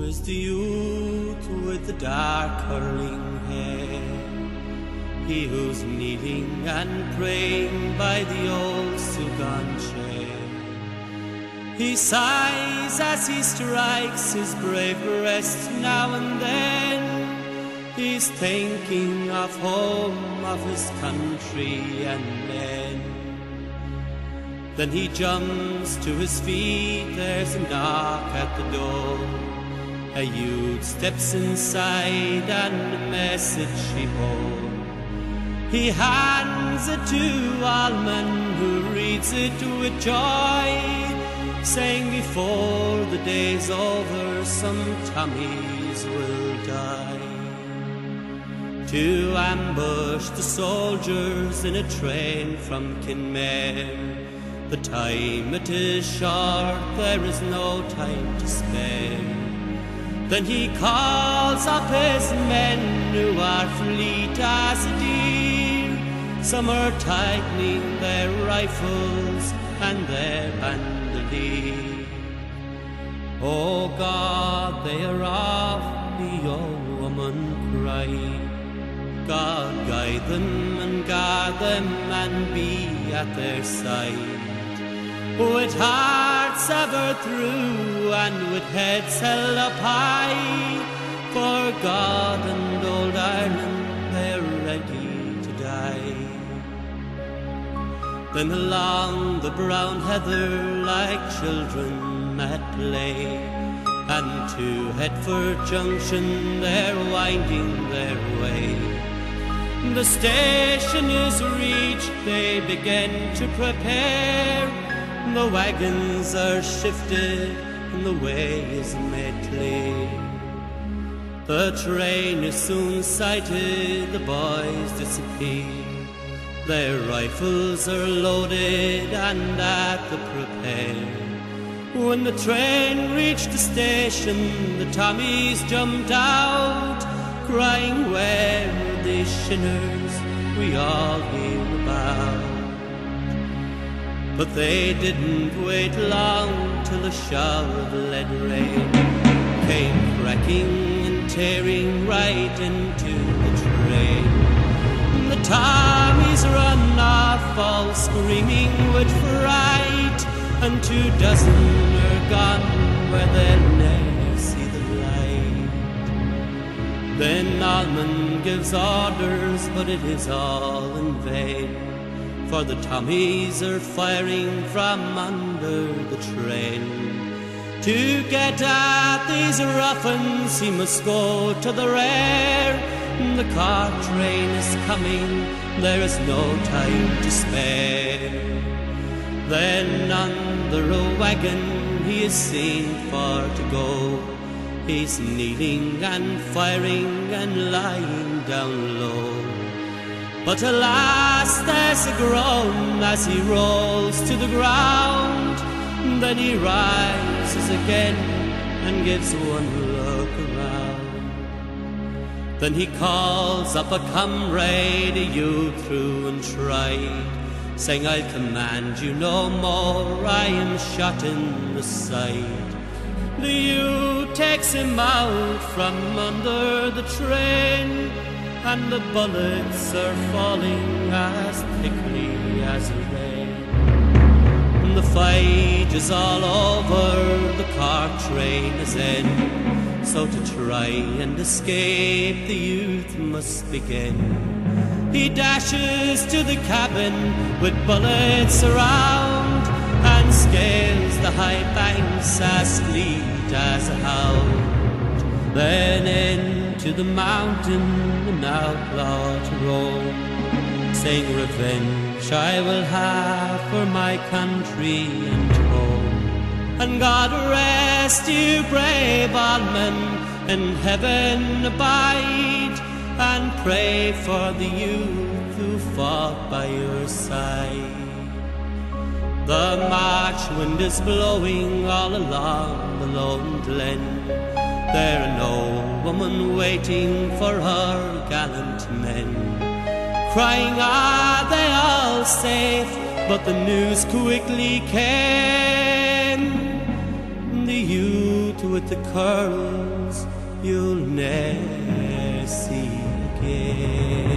is the youth with the dark curling hair, he who's kneeling and praying by the old Sugan chair. He sighs as he strikes his brave breast now and then. He's thinking of home, of his country and men. Then he jumps to his feet, there's a knock at the door. A youth steps inside and a message he bore. He hands it to Alman, who reads it with joy, saying before the day's over some Tommies will die. To ambush the soldiers in a train from Kinmare, the time it is short, there is no time to spare. Then he calls up his men who are fleet as a deer. Some are tightening their rifles and their bandolier. Oh God, they are off, the old woman cried. God guide them and guard them and be at their side. With hearts ever through and with heads held up high, for God and old Ireland they're ready to die. Then along the brown heather like children at play, and to Headford Junction they're winding their way. The station is reached, they begin to prepare. The wagons are shifted and the way is made clear. The train is soon sighted, the boys disappear. Their rifles are loaded and at the prepare. When the train reached the station, the Tommies jumped out, crying, where are these shinners we all hear about? But they didn't wait long till a shower of lead rain came cracking and tearing right into the train. The Tommies run off all screaming with fright, and 24 are gone where they'll never see the light. Then Alman gives orders, but it is all in vain, for the Tommies are firing from under the train. To get at these ruffians he must go to the rear. The car train is coming, there is no time to spare. Then under a wagon he is seen for to go. He's kneeling and firing and lying down low. But alas, there's a groan as he rolls to the ground. Then he rises again and gives one look around. Then he calls up a comrade, a youth through and tried, saying, I'll command you no more, I am shot in the side. The youth takes him out from under the train, and the bullets are falling as thickly as rain. The fight is all over, the car train is in, so to try and escape the youth must begin. He dashes to the cabin with bullets around, and scales the high banks as fleet as a hound. Then into the mountain an outlaw to roam, saying revenge I will have for my country and home. And God rest you, brave Alman, in heaven abide, and pray for the youth who fought by your side. The March wind is blowing all along the lone glen. There are no women waiting for her gallant men, crying, are they all safe? But the news quickly came. The youth with the curls you'll never see again.